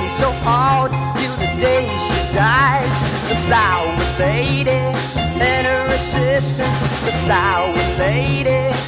so hard till the day she dies. The flower lady and her assistant, the flower lady